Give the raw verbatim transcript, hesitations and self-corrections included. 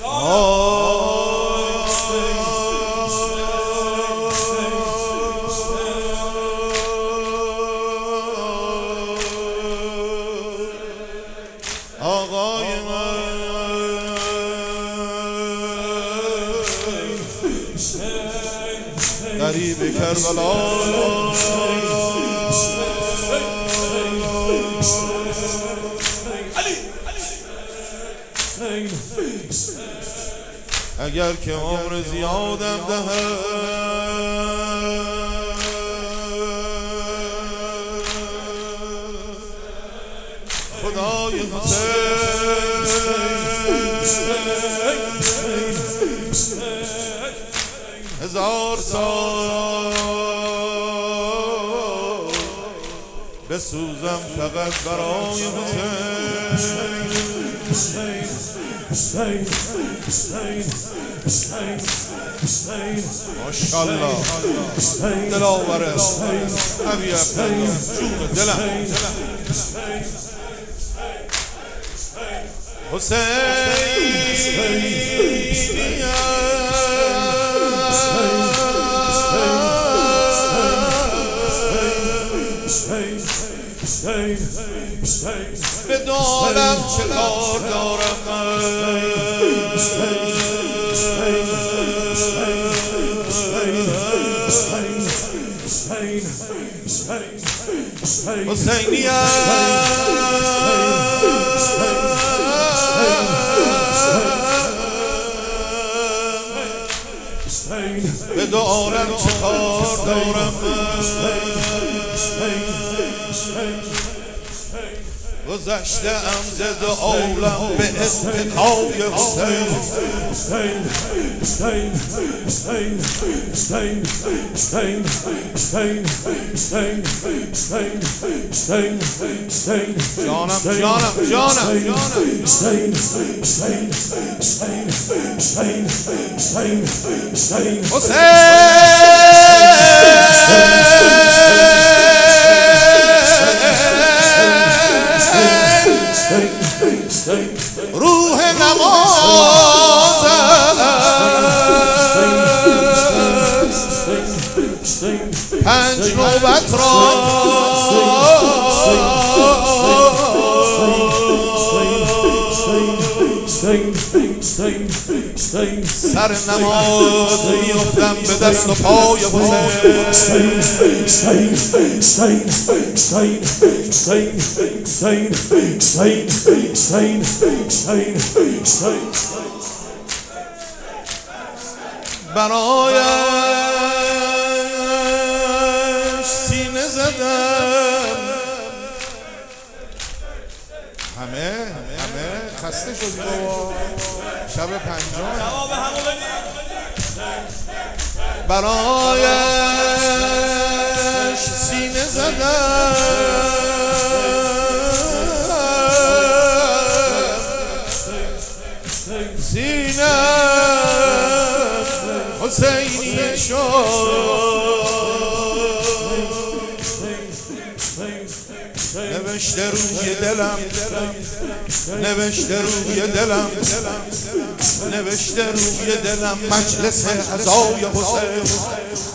آقای من غریب کربلا اگر که عمر زیادم دهد خدای هزار سال بسوزم فقط برای حسین. ماشاءالله دلاوره ابی عبدالله جون دلم حسین بدانم چه کار دارم حسینیم بدانم چه کار دارم گذشته ام زد عالم به اتقای حسین. جانم جانم جانم روح نماز پنج نوبت را سر نماز میافتم به دست و پای برایش سینه زدم. همه همه خسته شدی بابا شب پنجم برایش سینه زدم. سینه حسینی شد نوشته روی دلم نوشته روی دلم نوشته روی دلم مجلس عزای حسین.